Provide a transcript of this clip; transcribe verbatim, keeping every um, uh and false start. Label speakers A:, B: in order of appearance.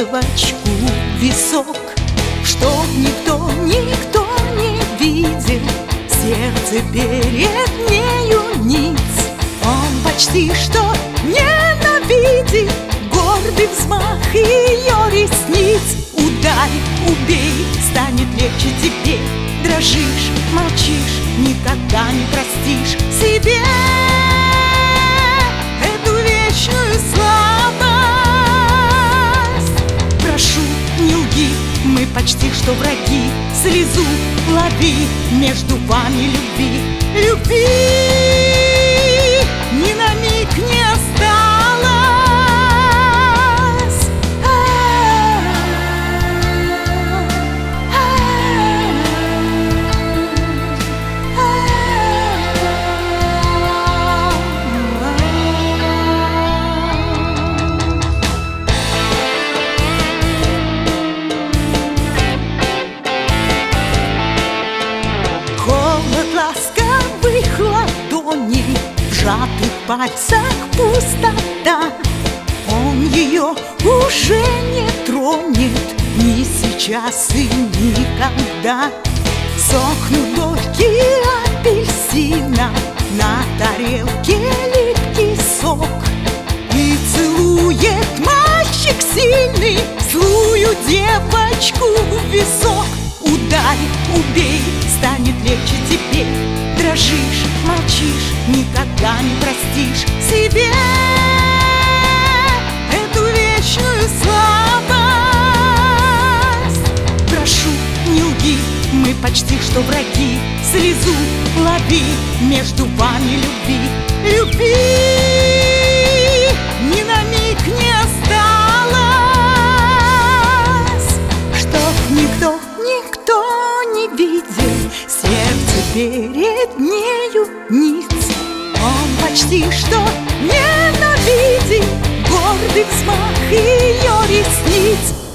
A: девочку в висок, чтоб никто, никто не видел сердце перед нею ниц. Он почти что ненавидит гордый взмах ее ресниц. Ударь, убей, станет легче тебе. Дрожишь, молчишь, никогда не простишь себе эту вечную слабость. Прошу, не лги, мы почти что враги. Слезу лови, между вами любви, любви ни на миг не осталось. Ласковых ладоней, в сжатых пальцах пустота. Он ее уже не тронет ни сейчас и никогда. Сохнут горькие апельсина, на тарелке липкий сок. И целует мальчик сильный злую девочку в висок. Ударь, убей, станет легче теперь. Дрожишь, молчишь, никогда не простишь себе эту вечную слабость. Прошу, не лги, мы почти что враги. Слезу лови, между вами любви, любви ни на миг не осталось. Чтоб никто, никто не видел сердце перед нею ниц. Он почти что ненавидит гордый взмах ее ресниц.